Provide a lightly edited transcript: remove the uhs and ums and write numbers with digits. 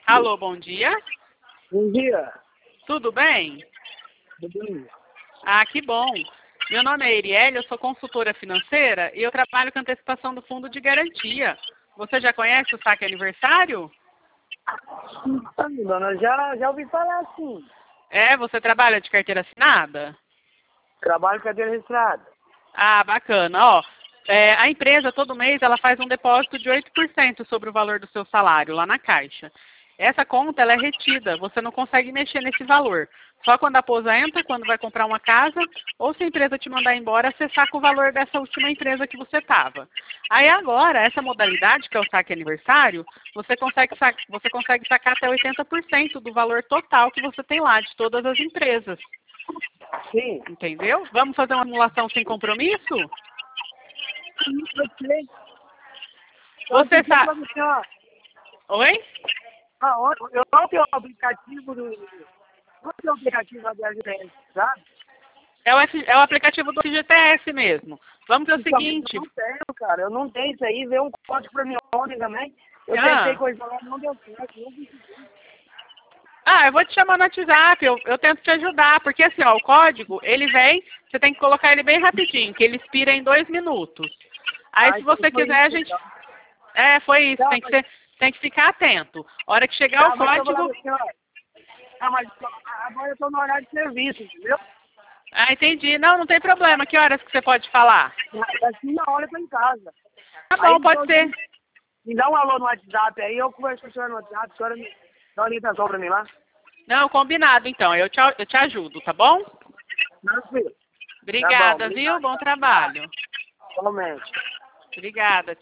Alô, bom dia. Bom dia. Tudo bem? Tudo bem? Ah, que bom. Meu nome é Erielle, eu sou consultora financeira e eu trabalho com antecipação do fundo de garantia. Você já conhece o saque aniversário? Dona, já ouvi falar assim. É, você trabalha de carteira assinada? Trabalho com cadeira registrada. Ah, bacana. Ó, a empresa todo mês ela faz um depósito de 8% sobre o valor do seu salário lá na Caixa. Essa conta ela é retida, você não consegue mexer nesse valor. Só quando aposenta, quando vai comprar uma casa, ou se a empresa te mandar embora, você saca o valor dessa última empresa que você estava. Aí agora, essa modalidade, que é o saque aniversário, você consegue sacar até 80% do valor total que você tem lá, de todas as empresas. Sim. Entendeu? Vamos fazer uma simulação sem compromisso? Você sabe... Oi? Eu não tenho o aplicativo do... Não tenho o aplicativo da BRGS, sabe? É o aplicativo do FGTS mesmo. Vamos fazer o Então, seguinte... eu não tenho, cara. Eu não tenho isso aí. Veio um código pra mim ontem também. Eu Ah. tentei coisa lá, não deu certo. Não consegui. Ah, eu vou te chamar no WhatsApp, eu tento te ajudar, porque assim, ó, o código, ele vem, você tem que colocar ele bem rapidinho, que ele expira em 2 minutos. Aí, se você Foi quiser, a isso, gente... então. Foi isso, Não, tem que ficar atento. A hora que chegar o mas eu vou lá código... assim, ó. Mas agora eu tô no horário de serviço, entendeu? Ah, entendi. Não tem problema. Que horas que você pode falar? Daqui na hora eu tô em casa. Tá bom, Aí, pode então, ser. me dá um alô no WhatsApp aí, eu converso com a senhora no WhatsApp, a senhora me dá uma orientação pra mim lá. Não, combinado, então. Eu te ajudo, tá bom? Não, filho. Obrigada, Tá bom, viu? obrigado. Bom trabalho. Somente. Obrigada.